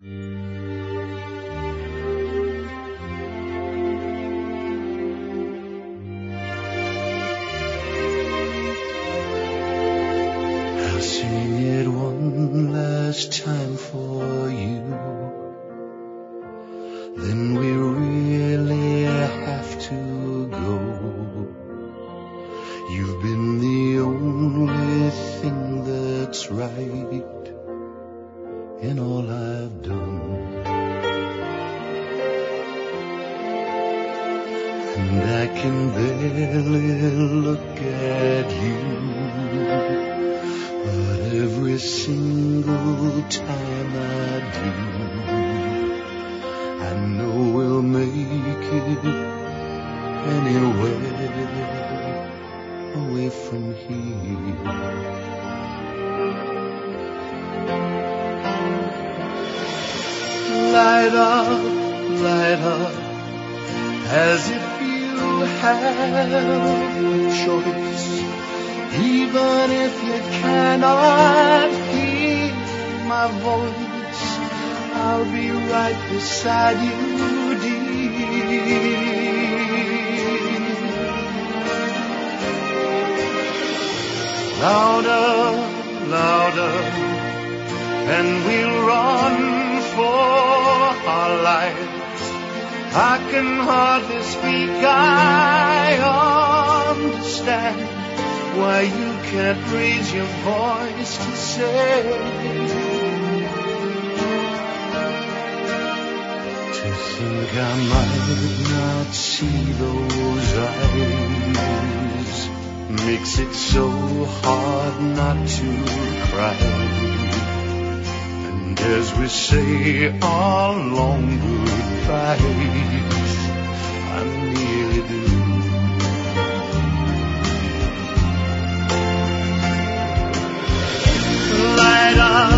I'll sing it one last time for you. Then we really have to go. You've been the only thing that's right in all I've done. And I can barely look at you, but every single time I do, I know we'll make it anywhere away from here. Light up, as if you have a choice. Even if you cannot hear my voice, I'll be right beside you, dear. Louder, and we'll run for our lives. I can hardly speak, I understand why you can't raise your voice to say. To think I might not see those eyes makes it so hard not to cry. And as we say our long goodbyes, I nearly do. Light up,